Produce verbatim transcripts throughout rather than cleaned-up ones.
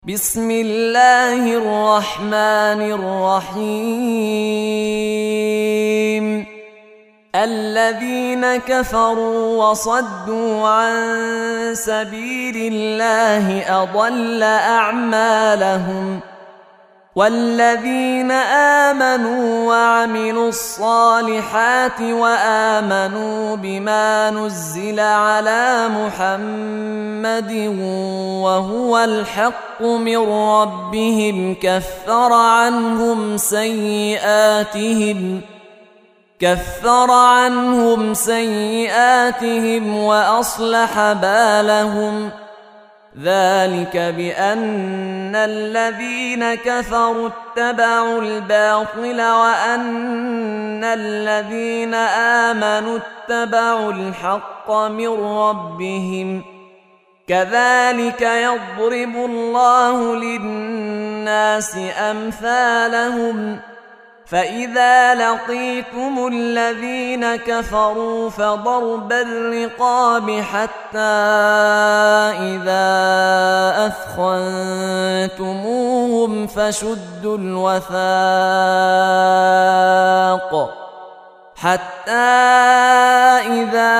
بسم الله الرحمن الرحيم. الذين كفروا وصدوا عن سبيل الله أضل أعمالهم، والذين آمنوا وعملوا الصالحات وآمنوا بما نزل على محمد وهو الحق من ربهم كفر عنهم سيئاتهم كفر عنهم سيئاتهم وأصلح بالهم. ذلك بأن الذين كفروا اتبعوا الباطل وأن الذين آمنوا اتبعوا الحق من ربهم. كذلك يضرب الله للناس أمثالهم. فإذا لقيتم الذين كفروا فضرب الرقاب حتى إذا أثخنتموهم فشدوا الوثاق حتى إذا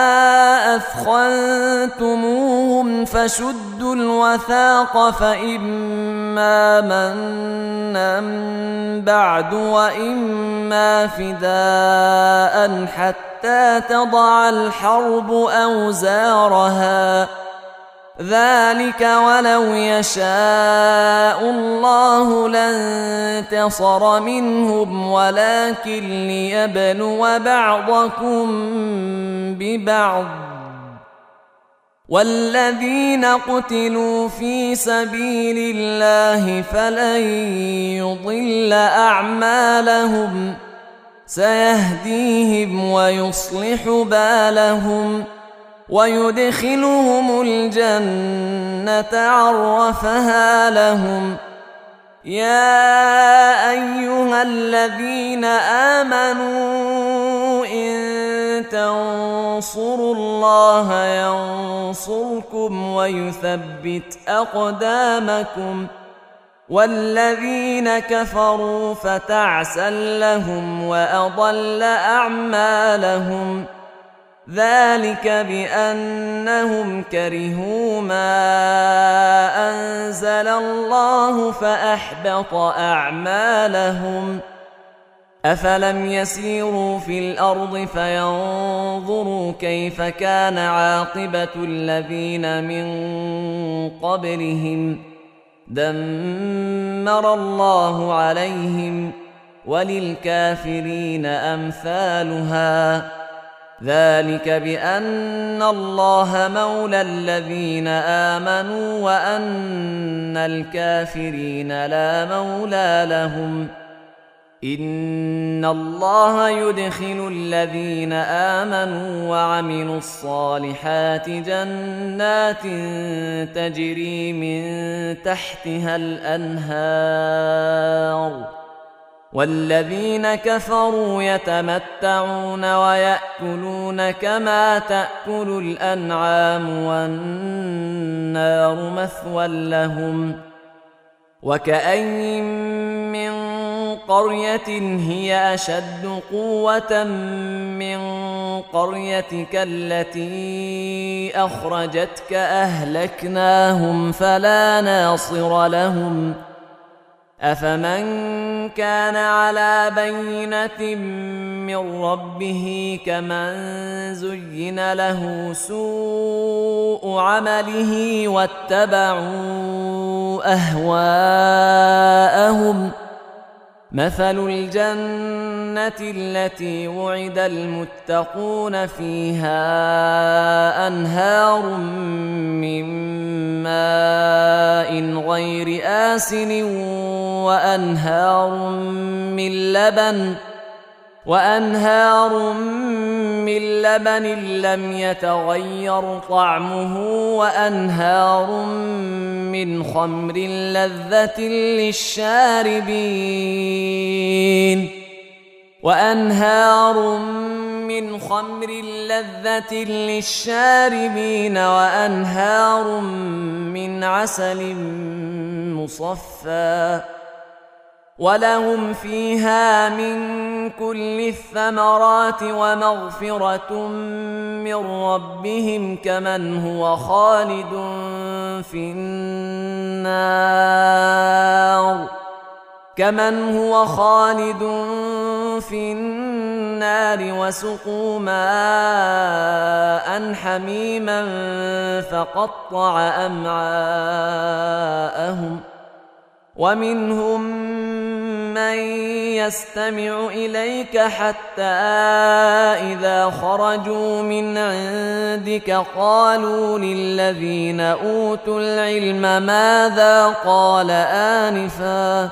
أثخنتموهم فشدوا الوثاق فإما منا بعد وإما فداء حتى تضع الحرب أوزارها. ذلك ولو يشاء الله لانتصر منهم ولكن ليبلو بعضكم ببعض. والذين قتلوا في سبيل الله فلن يضل أعمالهم سيهديهم ويصلح بالهم ويدخلهم الجنة عرفها لهم. يا أيها الذين آمنوا إن تنصروا الله ينصركم ويثبت أقدامكم. والذين كفروا فتعسا لهم وأضل أعمالهم. ذلك بأنهم كرهوا ما أنزل الله فأحبط أعمالهم. أفلم يسيروا في الأرض فينظروا كيف كان عاقبة الذين من قبلهم دمر الله عليهم وللكافرين أمثالها. ذلك بأن الله مولى الذين آمنوا وأن الكافرين لا مولى لهم. إن الله يدخل الذين آمنوا وعملوا الصالحات جنات تجري من تحتها الأنهار، والذين كفروا يتمتعون ويأكلون كما تأكل الأنعام والنار مثوى لهم. وكأين من قرية هي أشد قوة من قريتك التي أخرجتك أهلكناهم فلا ناصر لهم. أفمن كان على بينة من ربه كمن زين له سوء عمله واتبعوا أهواءهم. مثل الجنة التي وعد المتقون فيها أنهار من ماء غير آسن وأنهار من لبن وأنهار من لبن لم يتغير طعمه وأنهار من خمر لذة للشاربين وأنهار من خمر لذة للشاربين وأنهار من عسل مصفى ولهم فيها من كل الثمرات ومغفرة من ربهم كمن هو خالد في النار كمن هو خالد في النار وسقوا ماء حميما فقطع أمعاءهم ومنهم من يستمع إليك حتى إذا خرجوا من عندك قالوا للذين أوتوا العلم ماذا قال آنفا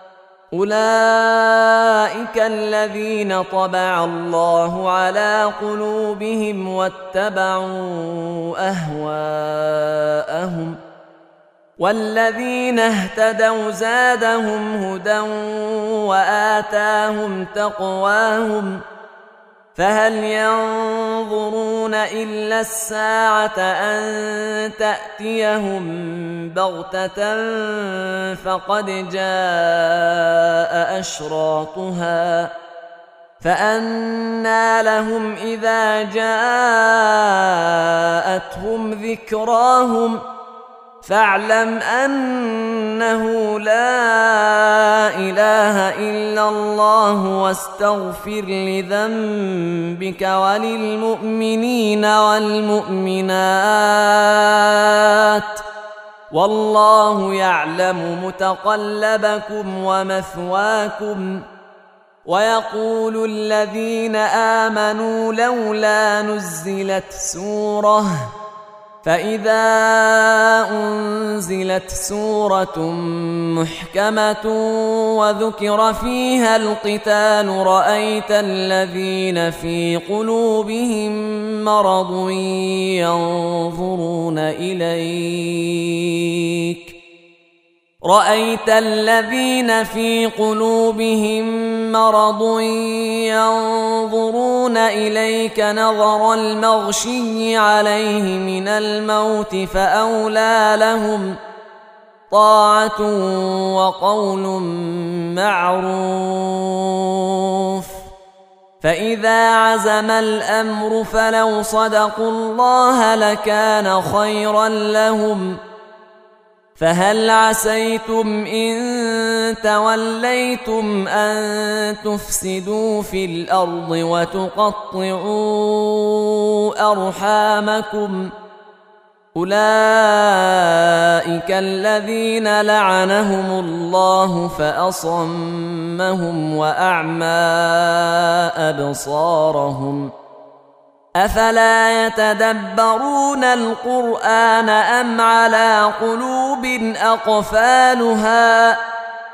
أولئك الذين طبع الله على قلوبهم واتبعوا أهواءهم والذين اهتدوا زادهم هدى وآتاهم تقواهم فهل ينظرون إلا الساعة أن تأتيهم بغتة فقد جاء أشراطها فأنى لهم إذا جاءتهم ذكراهم فاعلم أنه لا إله إلا الله واستغفر لذنبك وللمؤمنين والمؤمنات والله يعلم متقلبكم ومثواكم ويقول الذين آمنوا لولا نزلت سورة فإذا أنزلت سورة محكمة وذكر فيها القتال رأيت الذين في قلوبهم مرض ينظرون إليك رأيت الذين في قلوبهم مرض ينظرون إليك نظر المغشي عليه من الموت فأولى لهم طاعة وقول معروف فإذا عزم الأمر فلو صدقوا الله لكان خيرا لهم فهل عسيتم إن توليتم أن تفسدوا في الأرض وتقطعوا أرحامكم أولئك الذين لعنهم الله فأصمهم وأعمى أبصارهم أفلا يتدبرون القرآن أم على قلوب أقفالها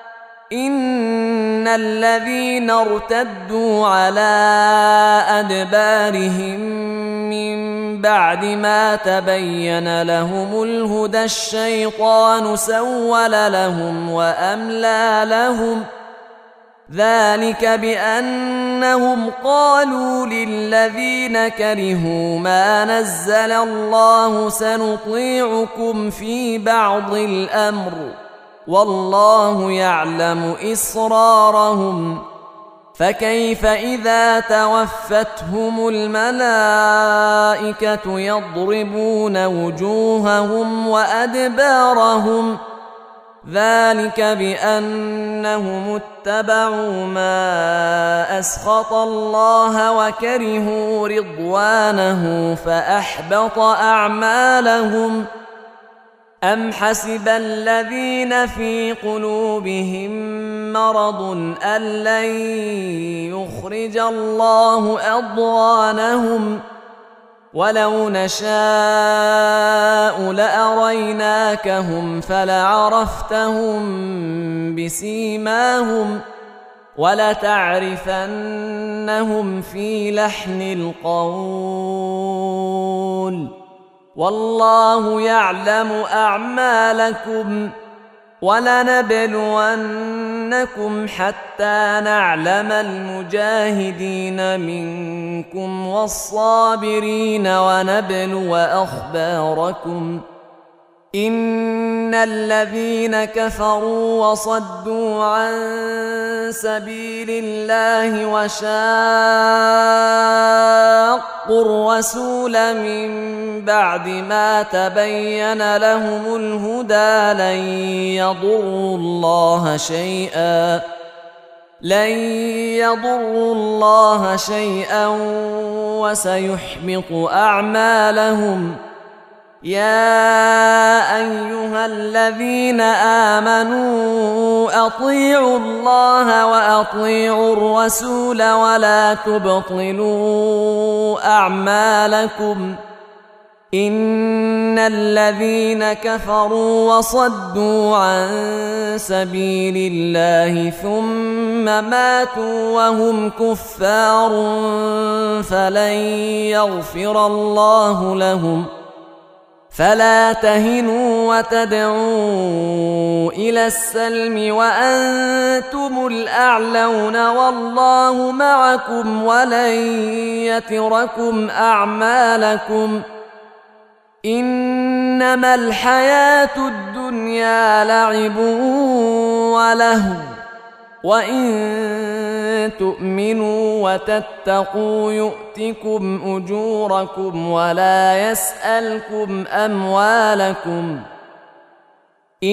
إن الذين ارتدوا على أدبارهم من بعد ما تبين لهم الهدى الشيطان سول لهم وأملى لهم ذلك بأنهم قالوا للذين كرهوا ما نزل الله سنطيعكم في بعض الأمر والله يعلم إسرارهم فكيف إذا توفتهم الملائكة يضربون وجوههم وأدبارهم ذلك بأنهم اتبعوا ما أسخط الله وكرهوا رضوانه فأحبط أعمالهم أم حسب الذين في قلوبهم مرض أن لن يخرج الله أضغانهم ولو نشاء لأريناكهم فلعرفتهم بسيماهم ولتعرفنهم في لحن القول والله يعلم أعمالكم ولنبلونكم حتى نعلم المجاهدين منكم والصابرين ونبلو أخباركم إن الذين كفروا وصدوا عن سبيل الله وشاقوا الرسول من بعد ما تبين لهم الهدى لن يضروا الله شيئا لن يضروا الله شيئا وسيحبط أعمالهم يا أيها الذين آمنوا أطيعوا الله وأطيعوا الرسول ولا تبطلوا أعمالكم إن الذين كفروا وصدوا عن سبيل الله ثم ماتوا وهم كفار فلن يغفر الله لهم فلا تهنوا وتدعوا إلى السلم وأنتم الأعلون والله معكم ولن يتركم أعمالكم إنما الحياة الدنيا لعب ولهو وإن تؤمنوا وتتقوا يؤتكم أجوركم ولا يسألكم أموالكم إن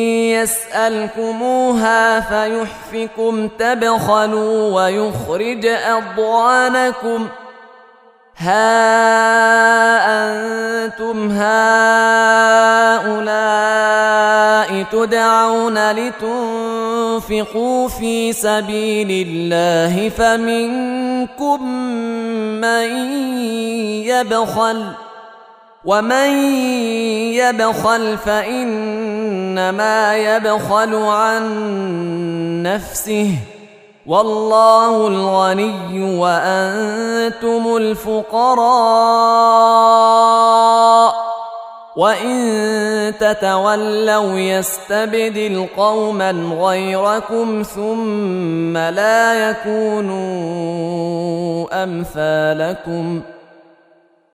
يسألكموها فيحفكم تبخلوا ويخرج أضغانكم ها أنتم هؤلاء تدعون لتنفقوا في سبيل الله فمنكم من يبخل ومن يبخل فإنما يبخل عن نفسه والله الغني وأنتم الفقراء وإن تتولوا يستبدل قوما غيركم ثم لا يكونوا أمثالكم